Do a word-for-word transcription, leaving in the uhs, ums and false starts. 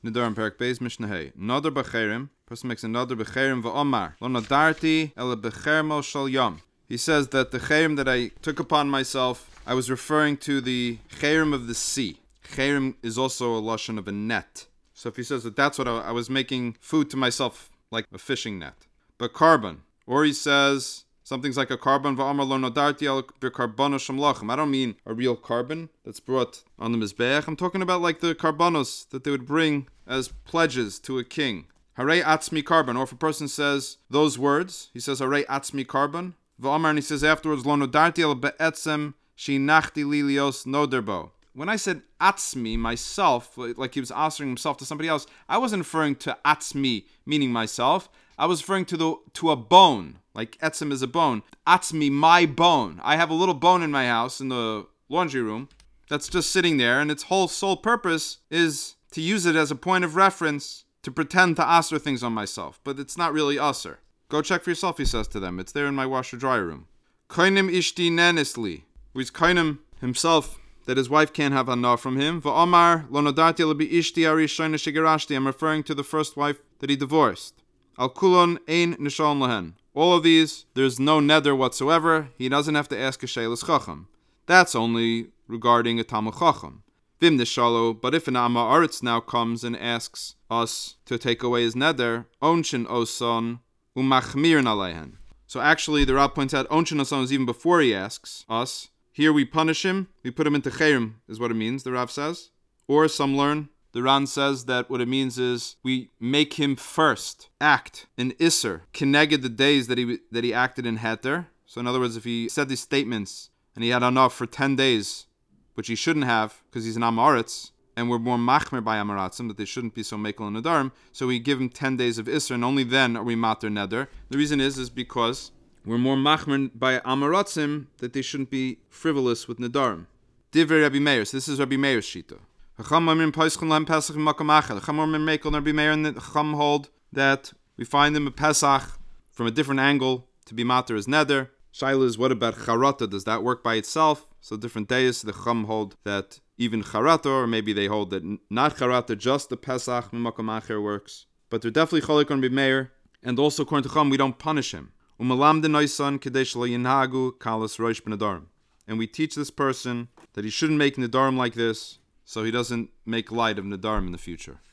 Nedarim Perek Beis Mishnah Hey. Nodar b'cherim. Person makes a nodar b'cherim v'omar. Lo nadarti ele b'chermo shal yom. He says that the cherim that I took upon myself, I was referring to the cherim of the sea. Cherim is also a lashon of a net. So if he says that that's what I, I was making food to myself, like a fishing net. But carbon. Or he says something's like a carbon v'omar lo nadarti ele b'karbono shamlachem. I don't mean a real carbon that's brought on the mizbeach. I'm talking about like the karbonos that they would bring as pledges to a king. Harei atzmi carbon. Or if a person says those words, he says Harei atzmi carbon. V'omar, and he says afterwards lo nadarti ele be'etzem shinachti lilios noderbo. When I said atzmi, myself, like he was answering himself to somebody else, I wasn't referring to atzmi, meaning myself. I was referring to the to a bone, like etzem is a bone. Atzmi, my bone. I have a little bone in my house in the laundry room that's just sitting there, and its whole sole purpose is to use it as a point of reference to pretend to aser things on myself, but it's not really aser. Go check for yourself, he says to them. It's there in my washer dryer room. Koinim ishti nenisli. He's koinim himself that his wife can't have hana from him. V'omar lo nadarti ele ishti arishona shigarashti. I'm referring to the first wife that he divorced. Al kulon ein nishon lahen. All of these, there's no nether whatsoever. He doesn't have to ask a sheilas chacham. That's only regarding a talmid chacham. Vim nishalo. But if an amma aretz now comes and asks us to take away his nether, onshin oson umachmir nalehen. So actually, the Rav points out onshin oson is even before he asks us. Here we punish him. We put him into cherim, is what it means. The Rav says. Or some learn. The Ran says that what it means is we make him first act in Isser, keneged the days that he that he acted in Heter. So in other words, if he said these statements and he had enough for ten days, which he shouldn't have because he's an Amaretz, and we're more machmer by Amaratzim, that they shouldn't be so mekel and nadarim, so we give him ten days of Isser, and only then are we mater neder. The reason is, is because we're more machmer by Amaratzim, that they shouldn't be frivolous with nadarim. Divrei Rabbi Meir, so this is Rabbi Meir's shita. The Chacham hold that we find him a Pesach from a different angle to be mater as neder. Shaila is, what about charata? Does that work by itself? So different days, the Chacham hold that even charata, or maybe they hold that not charata, just the Pesach mimakam acher works. But they're definitely cholik on Rabbi Meir, and also according to Chacham, we don't punish him. Umalam de noisan kadesh lo yinhagu kalas roish b'nadarim. And we teach this person that he shouldn't make nadarim like this, so he doesn't make light of nadarim in the future.